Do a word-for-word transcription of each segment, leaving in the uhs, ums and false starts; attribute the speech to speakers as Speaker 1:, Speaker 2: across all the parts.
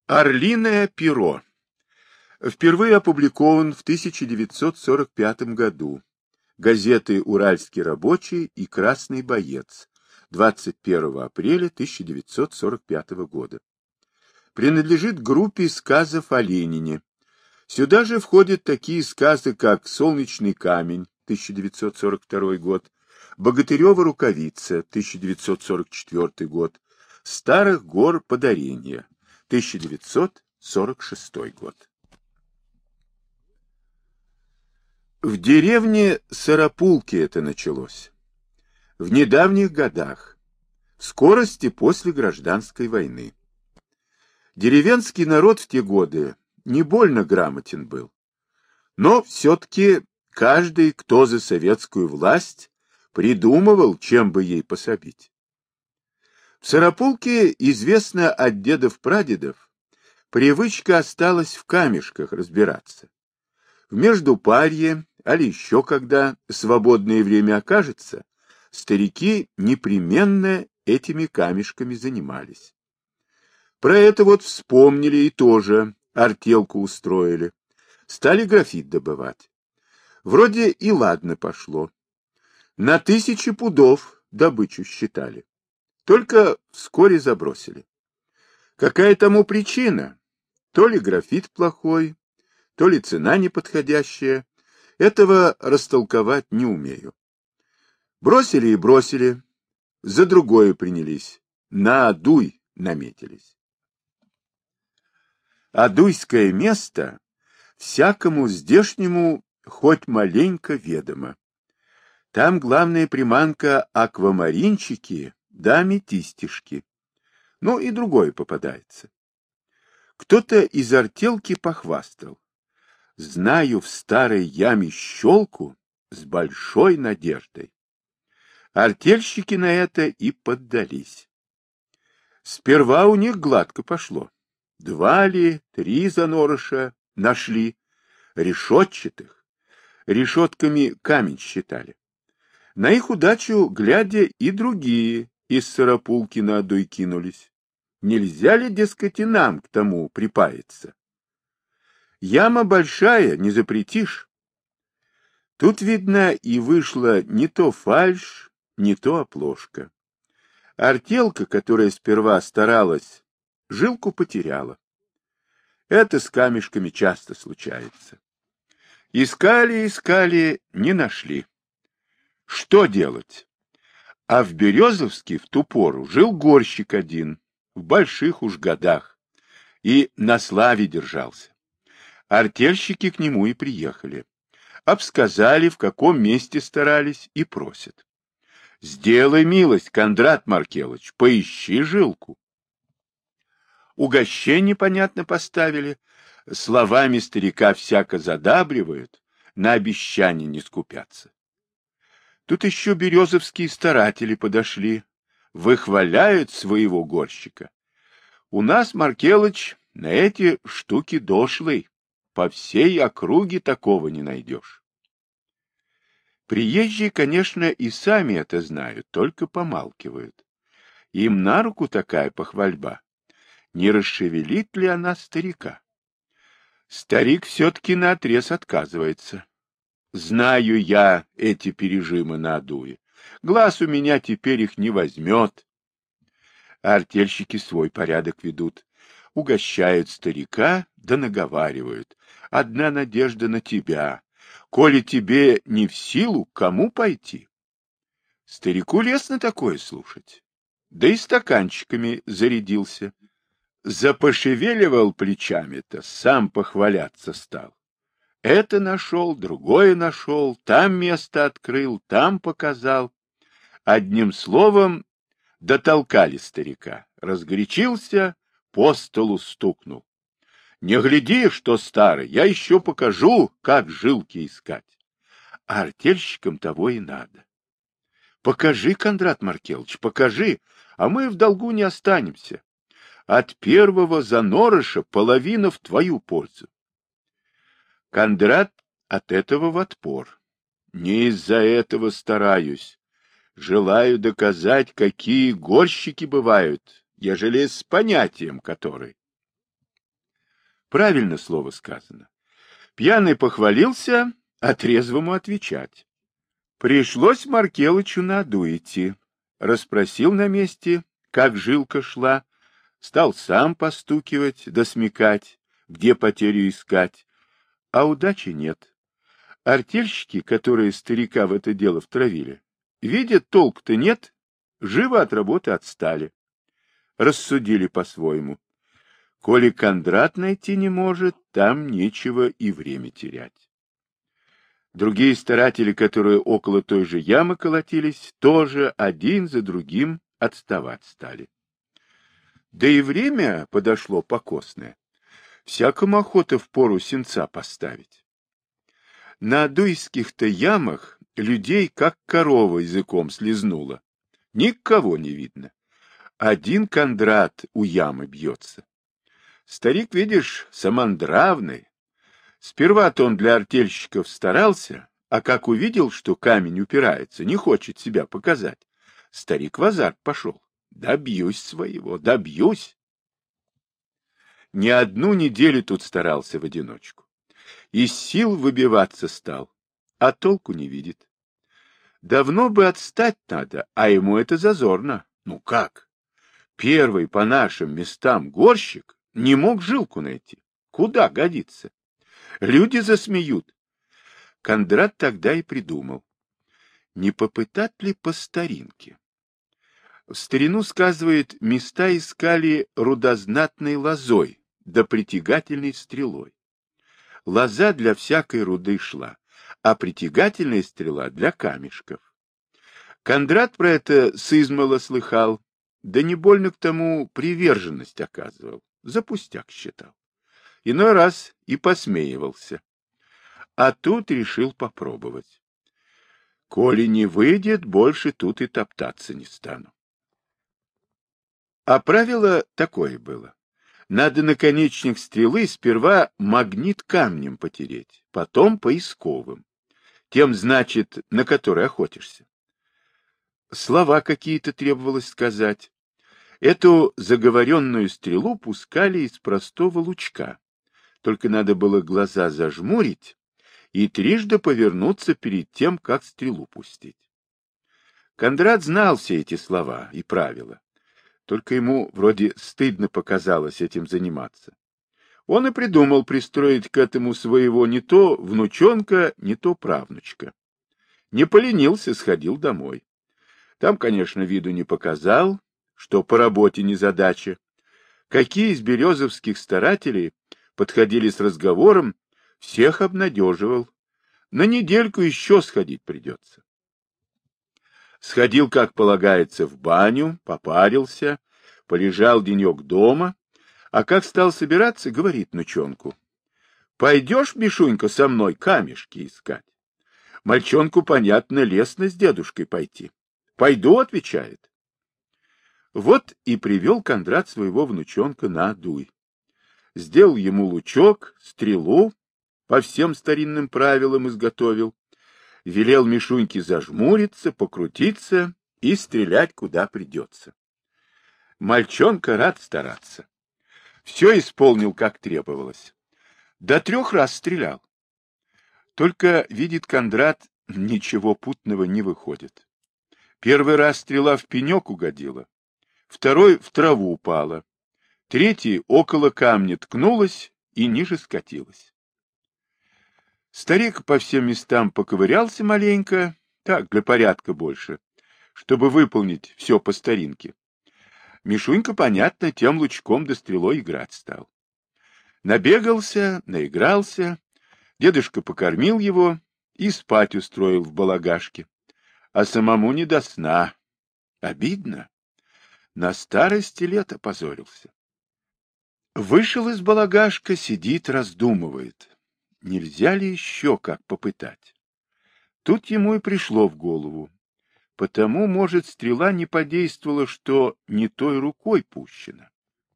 Speaker 1: Орлиное перо. Впервые опубликован в тысяча девятьсот сорок пятом году. Газеты «Уральский рабочий» и «Красный боец» двадцать первого апреля тысяча девятьсот сорок пятого года. Принадлежит группе сказов о Ленине. Сюда же входят такие сказы, как «Солнечный камень» тысяча девятьсот сорок второй год, «Богатырева рукавица» тысяча девятьсот сорок четвёртый год, «Старых гор подарения» тысяча девятьсот сорок шестой год. В деревне Сарапулки это началось. В недавних годах, в скорости после гражданской войны. Деревенский народ в те годы не больно грамотен был, но все-таки каждый, кто за советскую власть, придумывал, чем бы ей пособить. В Сарапулке, известно от дедов-прадедов, привычка осталась в камешках разбираться. В Междупарье, али еще когда свободное время окажется, старики непременно этими камешками занимались. Про это вот вспомнили и тоже артелку устроили. Стали графит добывать. Вроде и ладно пошло. На тысячи пудов добычу считали. Только вскоре забросили. Какая тому причина? То ли графит плохой, то ли цена неподходящая. Этого растолковать не умею. Бросили и бросили. За другое принялись. На Адуй наметились. Адуйское место всякому здешнему хоть маленько ведомо. Там главная приманка аквамаринчики да аметистишки. Ну и другое попадается. Кто-то из артелки похвастал. Знаю в старой яме щелку с большой надеждой. Артельщики на это и поддались. Сперва у них гладко пошло. Два ли, три занорыша нашли, решетчатых. Решетками камень считали. На их удачу, глядя, и другие из Сарапулки на Адуй кинулись. Нельзя ли, дескать, и нам к тому припаяться? Яма большая, не запретишь. Тут, видно, и вышла не то фальшь, не то оплошка. Артелка, которая сперва старалась, жилку потеряла. Это с камешками часто случается. Искали, искали, не нашли. Что делать? А в Березовске в ту пору жил горщик один, в больших уж годах, и на славе держался. Артельщики к нему и приехали. Обсказали, в каком месте старались, и просят. Сделай милость, Кондрат Маркелыч, поищи жилку. Угощение, понятно, поставили, словами старика всяко задабривают, на обещания не скупятся. Тут еще березовские старатели подошли, выхваляют своего горщика. У нас, Маркелыч, на эти штуки дошлый, по всей округе такого не найдешь. Приезжие, конечно, и сами это знают, только помалкивают. Им на руку такая похвальба. Не расшевелит ли она старика? Старик все-таки наотрез отказывается. Знаю я эти пережимы на Адуе. Глаз у меня теперь их не возьмет. Артельщики свой порядок ведут. Угощают старика, да наговаривают. Одна надежда на тебя. Коли тебе не в силу, к кому пойти? Старику лестно такое слушать. Да и стаканчиками зарядился. Запошевеливал плечами-то, сам похваляться стал. Это нашел, другое нашел, там место открыл, там показал. Одним словом, дотолкали старика. Разгорячился, по столу стукнул. Не гляди, что старый, я еще покажу, как жилки искать. А артельщикам того и надо. Покажи, Кондрат Маркелыч, покажи, а мы в долгу не останемся. От первого занорыша половина в твою пользу. Кондрат от этого в отпор. Не из-за этого стараюсь. Желаю доказать, какие горщики бывают, ежели с понятием который. Правильно слово сказано. Пьяный похвалился, а трезвому отвечать. Пришлось Маркелычу на аду идти. Расспросил на месте, как жилка шла, стал сам постукивать да смекать, где потерю искать, а удачи нет. Артельщики, которые старика в это дело втравили, видят, толк-то нет, живо от работы отстали. Рассудили по-своему. Коли Кондрат найти не может, там нечего и время терять. Другие старатели, которые около той же ямы колотились, тоже один за другим отставать стали. Да и время подошло покосное. Всякому охота впору сенца поставить. На дуйских-то ямах людей как корова языком слезнула. Никого не видно. Один Кондрат у ямы бьется. Старик, видишь, самандравный. Сперва-то он для артельщиков старался, а как увидел, что камень упирается, не хочет себя показать, старик в азарт пошел. Добьюсь своего, добьюсь. Не одну неделю тут старался в одиночку. Из сил выбиваться стал, а толку не видит. Давно бы отстать надо, а ему это зазорно. Ну как? Первый по нашим местам горщик не мог жилку найти. Куда годится? Люди засмеют. Кондрат тогда и придумал. Не попытать ли по старинке? В старину, сказывает, места искали рудознатной лозой, да притягательной стрелой. Лоза для всякой руды шла, а притягательная стрела для камешков. Кондрат про это сызмало слыхал, да не больно к тому приверженность оказывал, за пустяк считал. Иной раз и посмеивался. А тут решил попробовать. Коли не выйдет, больше тут и топтаться не стану. А правило такое было. Надо наконечник стрелы сперва магнит камнем потереть, потом поисковым. Тем, значит, на который охотишься. Слова какие-то требовалось сказать. Эту заговоренную стрелу пускали из простого лучка. Только надо было глаза зажмурить и трижды повернуться перед тем, как стрелу пустить. Кондрат знал все эти слова и правила. Только ему вроде стыдно показалось этим заниматься. Он и придумал пристроить к этому своего не то внучонка, не то правнучка. Не поленился, сходил домой. Там, конечно, виду не показал, что по работе незадача. Какие из березовских старателей подходили с разговором, всех обнадеживал. На недельку еще сходить придется. Сходил, как полагается, в баню, попарился, полежал денек дома, а как стал собираться, говорит внучонку: «Пойдешь, Мишунька, со мной камешки искать?» Мальчонку, понятно, лестно с дедушкой пойти. «Пойду», — отвечает. Вот и привел Кондрат своего внучонка на Адуй. Сделал ему лучок, стрелу, по всем старинным правилам изготовил, велел Мишуньке зажмуриться, покрутиться и стрелять, куда придется. Мальчонка рад стараться. Все исполнил, как требовалось. До трех раз стрелял. Только, видит Кондрат, ничего путного не выходит. Первый раз стрела в пенек угодила, второй в траву упала, третий около камня ткнулась и ниже скатилась. Старик по всем местам поковырялся маленько, так, для порядка больше, чтобы выполнить все по старинке. Мишунька, понятно, тем лучком да стрелой играть стал. Набегался, наигрался, дедушка покормил его и спать устроил в балагашке, а самому не до сна. Обидно. На старости лет опозорился. Вышел из балагашка, сидит, раздумывает. Нельзя ли еще как попытать? Тут ему и пришло в голову. Потому, может, стрела не подействовала, что не той рукой пущена.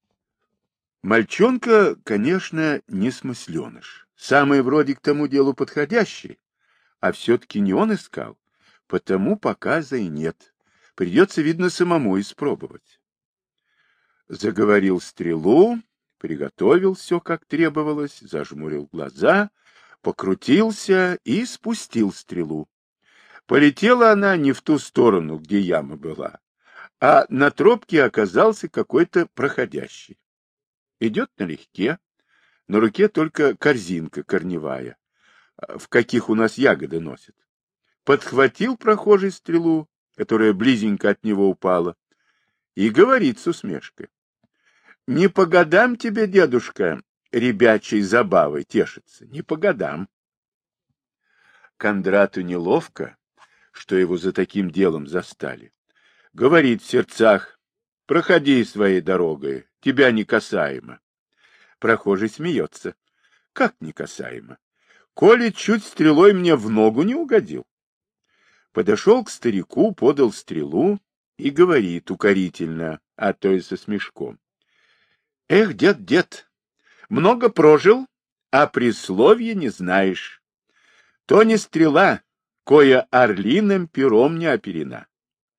Speaker 1: Мальчонка, конечно, не смысленыш. Самый вроде к тому делу подходящий, а все-таки не он искал, потому показа и нет. Придется, видно, самому испробовать. Заговорил стрелу, приготовил все, как требовалось, зажмурил глаза, покрутился и спустил стрелу. Полетела она не в ту сторону, где яма была, а на тропке оказался какой-то проходящий. Идет налегке, на руке только корзинка корневая, в каких у нас ягоды носят. Подхватил прохожий стрелу, которая близенько от него упала, и говорит с усмешкой: «Не по годам тебе, дедушка, ребячей забавой тешится, не по годам». Кондрату неловко, что его за таким делом застали. Говорит в сердцах: «Проходи своей дорогой, тебя не касаемо». Прохожий смеется: «Как не касаемо? Коли чуть стрелой мне в ногу не угодил». Подошел к старику, подал стрелу и говорит укорительно, а то и со смешком: «Эх, дед, дед, много прожил, а присловья не знаешь. То не стрела, кое орлиным пером не оперена».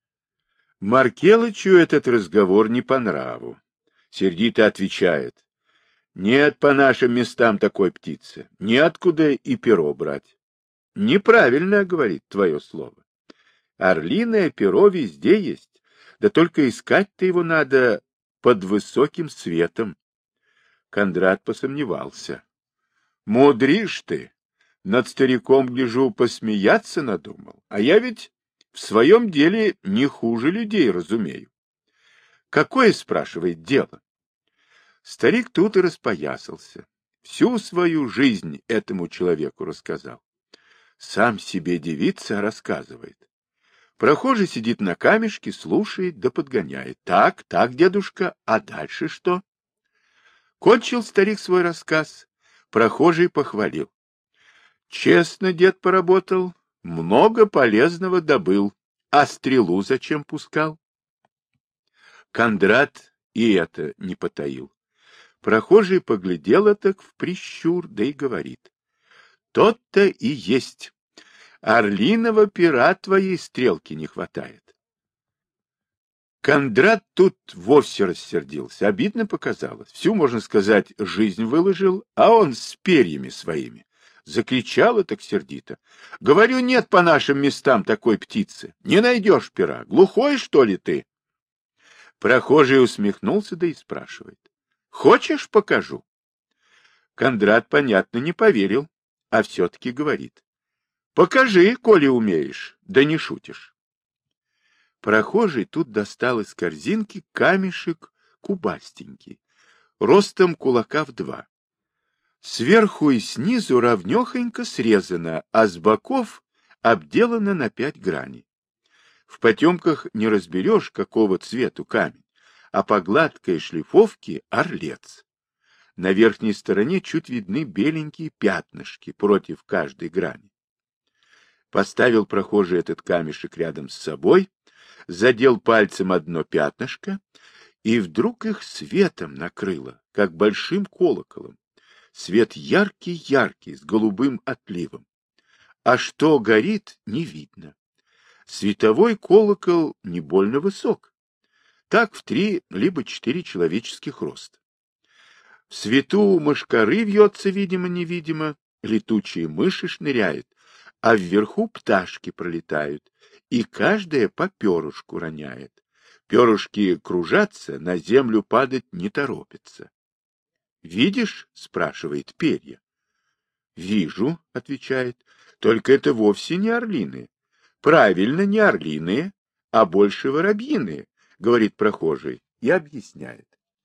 Speaker 1: Маркелычу этот разговор не по нраву. Сердито отвечает: «Нет по нашим местам такой птицы, неоткуда и перо брать». «Неправильно, — говорит, — твое слово. Орлиное перо везде есть, да только искать-то его надо под высоким светом». Кондрат посомневался. «Мудришь ты, над стариком, гляжу, посмеяться надумал, а я ведь в своем деле не хуже людей разумею». «Какое, — спрашивает, — дело?» Старик тут и распоясался. Всю свою жизнь этому человеку рассказал. Сам себе дивится, рассказывает. Прохожий сидит на камешке, слушает да подгоняет. «Так, так, дедушка, а дальше что?» Кончил старик свой рассказ. Прохожий похвалил: «Честно дед поработал, много полезного добыл. А стрелу зачем пускал?» Кондрат и это не потаил. Прохожий поглядел так в прищур, да и говорит: «Тот-то и есть. Орлиного пера твоей стрелки не хватает». Кондрат тут вовсе рассердился. Обидно показалось. Всю, можно сказать, жизнь выложил, а он с перьями своими. Закричал так сердито: «Говорю, нет по нашим местам такой птицы. Не найдешь пера. Глухой, что ли, ты?» Прохожий усмехнулся, да и спрашивает: «Хочешь, покажу?» Кондрат, понятно, не поверил, а все-таки говорит: «Покажи, коли умеешь, да не шутишь». Прохожий тут достал из корзинки камешек кубастенький, ростом кулака в два. Сверху и снизу равнехонько срезано, а с боков обделано на пять граней. В потемках не разберешь, какого цвету камень, а по гладкой шлифовке орлец. На верхней стороне чуть видны беленькие пятнышки против каждой грани. Поставил прохожий этот камешек рядом с собой, задел пальцем одно пятнышко, и вдруг их светом накрыло, как большим колоколом. Свет яркий-яркий, с голубым отливом. А что горит, не видно. Световой колокол не больно высок. Так в три либо четыре человеческих роста. В свету мошкары вьется, видимо-невидимо, летучие мыши шныряют, а вверху пташки пролетают, и каждая по перышку роняет. Перышки кружатся, на землю падать не торопятся. «Видишь?» — спрашивает перья. «Вижу», — отвечает, — «только это вовсе не орлиные». «Правильно, не орлиные, а больше воробьиные», — говорит прохожий и объясняет.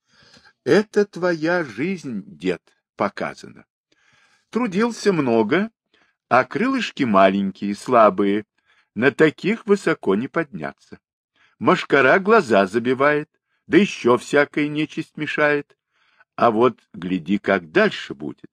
Speaker 1: «Это твоя жизнь, дед, показана. Трудился много, а крылышки маленькие, слабые, на таких высоко не подняться. Мошкара глаза забивает, да еще всякая нечисть мешает. А вот гляди, как дальше будет».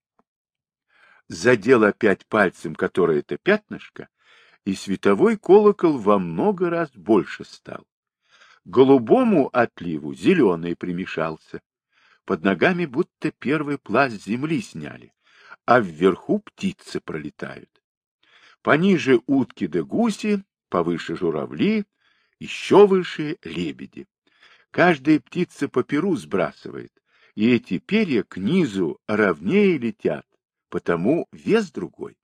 Speaker 1: Задел опять пальцем которое-то пятнышко, и световой колокол во много раз больше стал. К голубому отливу зеленый примешался. Под ногами будто первый пласт земли сняли, а вверху птицы пролетают. Пониже утки да гуси, повыше журавли, еще выше лебеди. Каждая птица по перу сбрасывает, и эти перья к низу ровнее летят, потому вес другой.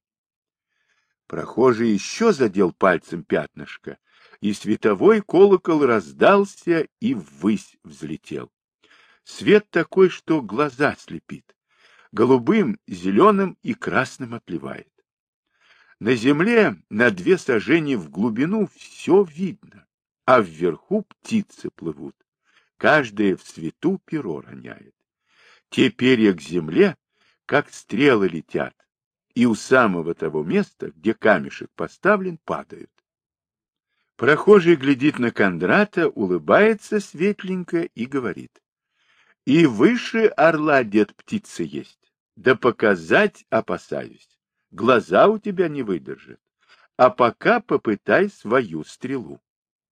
Speaker 1: Прохожий еще задел пальцем пятнышко, и световой колокол раздался и ввысь взлетел. Свет такой, что глаза слепит, голубым, зеленым и красным отливает. На земле на две сажени в глубину все видно, а вверху птицы плывут, каждая в свету перо роняет. Те перья к земле, как стрелы летят, и у самого того места, где камешек поставлен, падают. Прохожий глядит на Кондрата, улыбается светленько и говорит: и выше орла, дед, птица есть, да показать опасаюсь, глаза у тебя не выдержат, а пока попытай свою стрелу.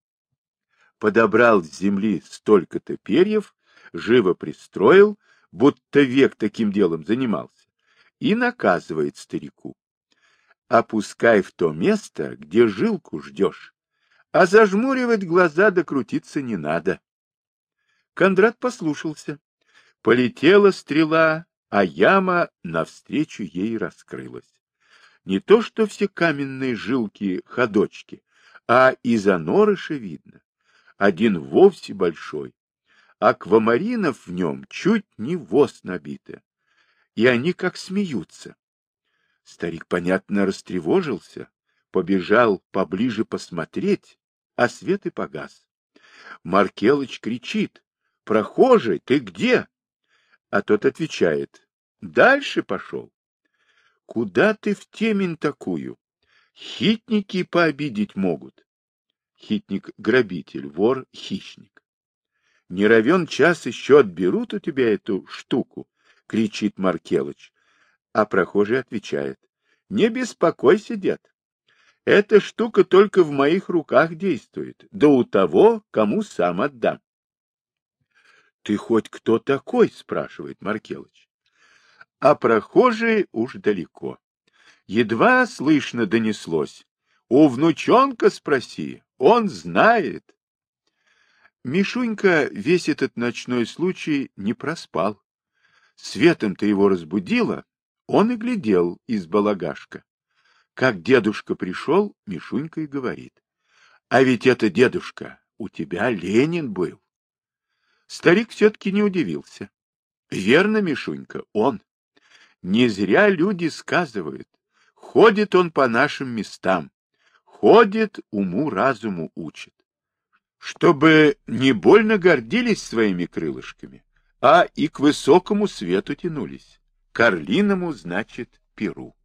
Speaker 1: Подобрал с земли столько-то перьев, живо пристроил, будто век таким делом занимался, и наказывает старику: опускай в то место, где жилку ждешь, а зажмуривать глаза да крутиться не надо. Кондрат послушался. Полетела стрела, а яма навстречу ей раскрылась. Не то что все каменные жилки ходочки, а и занорыша видно. Один вовсе большой. Аквамаринов в нем чуть не воз набито. И они как смеются. Старик, понятно, растревожился, побежал поближе посмотреть, а свет и погас. Маркелыч кричит: прохожий, ты где? А тот отвечает: дальше пошел. Куда ты в темень такую? Хитники пообидеть могут. Хитник — грабитель, вор, хищник. Не равен час еще отберут у тебя эту штуку, кричит Маркелыч. А прохожий отвечает: не беспокойся, дед. Эта штука только в моих руках действует, да у того, кому сам отдам. Ты хоть кто такой? Спрашивает Маркелыч. А прохожий уж далеко. Едва слышно донеслось: у внучонка спроси, он знает. Мишунька весь этот ночной случай не проспал. Светом-то его разбудило, он и глядел из балагашка. Как дедушка пришел, Мишунька и говорит: а ведь это, дедушка, у тебя Ленин был. Старик все-таки не удивился. Верно, Мишунька, он. Не зря люди сказывают: ходит он по нашим местам, ходит, уму-разуму учит. Чтобы не больно гордились своими крылышками, а и к высокому свету тянулись, к орлиному, значит, перу.